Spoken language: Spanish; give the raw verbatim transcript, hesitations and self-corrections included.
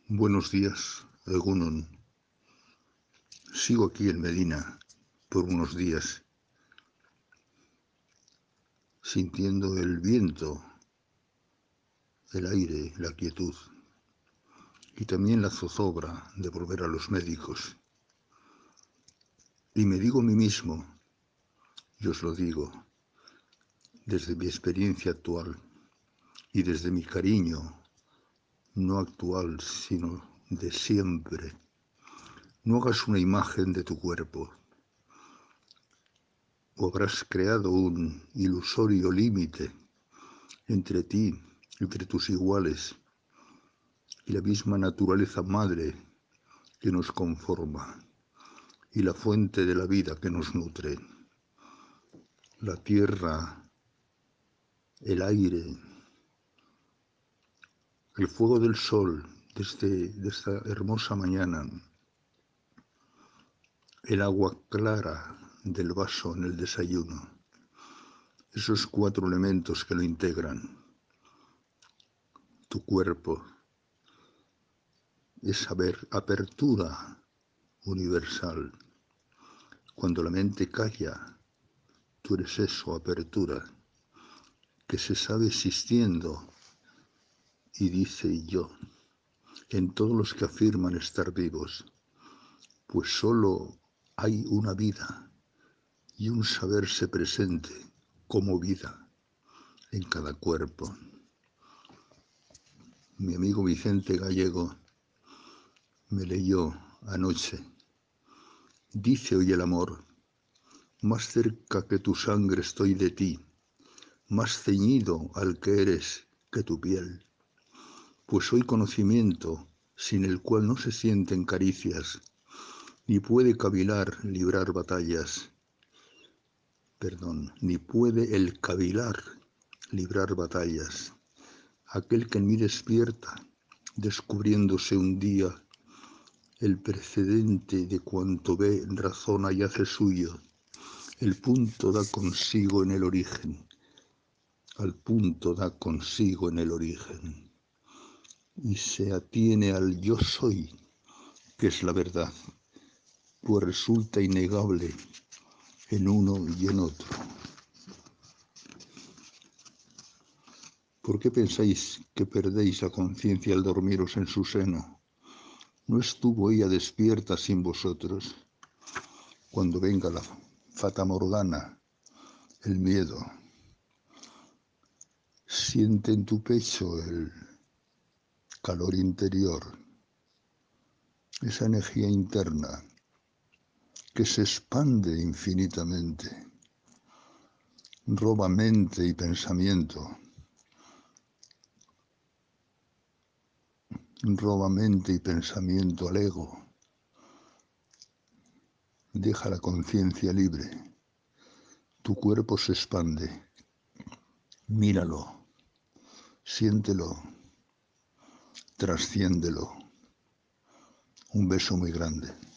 Buenos días, Egunon. Sigo aquí en Medina por unos días, sintiendo el viento, el aire, la quietud y también la zozobra de volver a los médicos. Y me digo a mí mismo, y os lo digo, desde mi experiencia actual y desde mi cariño, no actual, sino de siempre, no hagas una imagen de tu cuerpo, o habrás creado un ilusorio límite entre ti, entre tus iguales, y la misma naturaleza madre que nos conforma, y la fuente de la vida que nos nutre, la tierra, el aire, el fuego del sol desde de esta hermosa mañana, el agua clara del vaso en el desayuno, esos cuatro elementos que lo integran, tu cuerpo, esa apertura universal. Cuando la mente calla, tú eres eso, apertura, que se sabe existiendo y dice yo, en todos los que afirman estar vivos, pues solo hay una vida y un saberse presente como vida en cada cuerpo. Mi amigo Vicente Gallego me leyó anoche, dice hoy el amor, más cerca que tu sangre estoy de ti, más ceñido al que eres que tu piel, pues soy conocimiento sin el cual no se sienten caricias, ni puede cavilar librar batallas, perdón, ni puede el cavilar librar batallas, aquel que en mí despierta, descubriéndose un día el precedente de cuanto ve, razona y hace suyo, el punto da consigo en el origen, al punto da consigo en el origen, y se atiene al yo soy, que es la verdad, pues resulta innegable en uno y en otro. ¿Por qué pensáis que perdéis la conciencia al dormiros en su seno? ¿No estuvo ella despierta sin vosotros? Cuando venga la fata morgana, el miedo, siente en tu pecho el calor interior, esa energía interna que se expande infinitamente, roba mente y pensamiento, roba mente y pensamiento al ego, deja la conciencia libre, tu cuerpo se expande, míralo, siéntelo, trasciéndelo. Un beso muy grande.